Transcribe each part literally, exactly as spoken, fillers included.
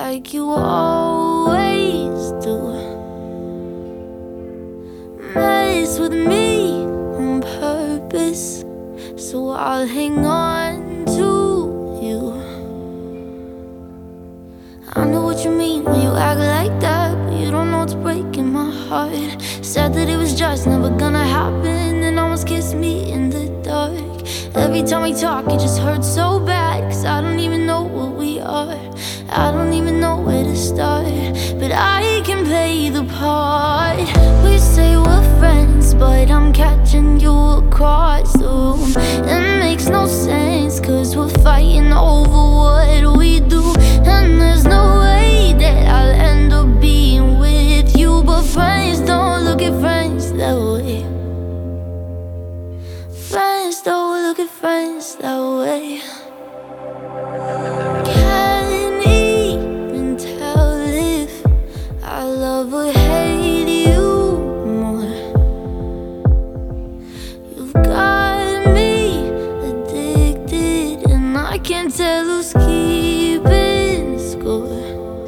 like you always do. Mess with me on purpose, so I'll hang on to you. I know what you mean when you act like that, but you don't know what's breaking my heart. Said that it was just never gonna happen, and almost kissed me in the dark. Every time we talk, it just hurts so bad, cause I don't even know what we are. I don't even know where to start, but I can play the part. We say we're friends, but I'm catching you across the room. It makes no sense, cause we're fighting over what we do. And there's no way that I'll end up being with you, but friends don't look at friends that way. Friends don't look at friends that way. Can't even tell if I love or hate you more. You've got me addicted, and I can't tell who's keeping score.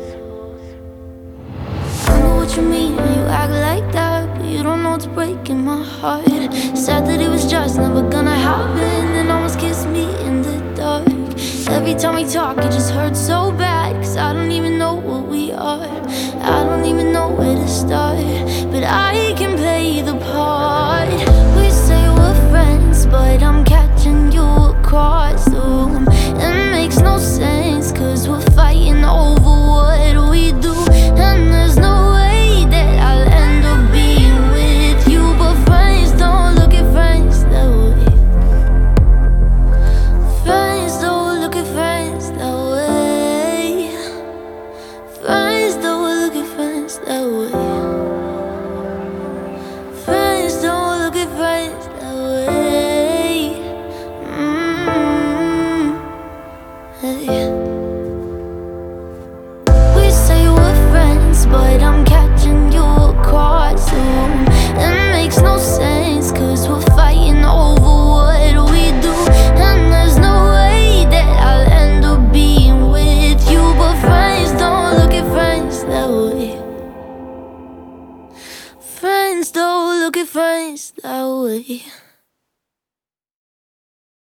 I know what you mean when you act like that, but you don't know what's breaking my heart. Said that it was just never gonna happen, and almost kissed me in the dark. Every time we talk, it just hurts so bad, cause I don't even know what we are. I don't even know where to start, but I can play the part. We say we're friends, but I'm catching you across the room. It makes no sense, cause we're fighting over what we do. And there's no way that I'll end up being with you, but friends don't look at friends that way. Friends don't look at friends that way. Friends don't look at friends that way. Friends don't look at friends that way. Mm-hmm. Hey. We say we're friends, but I'm catching you across the room. It makes no sense, cause we're fighting over what we do. And there's no way that I'll end up being with you, but friends don't look at friends that way. Friends don't look at friends that way.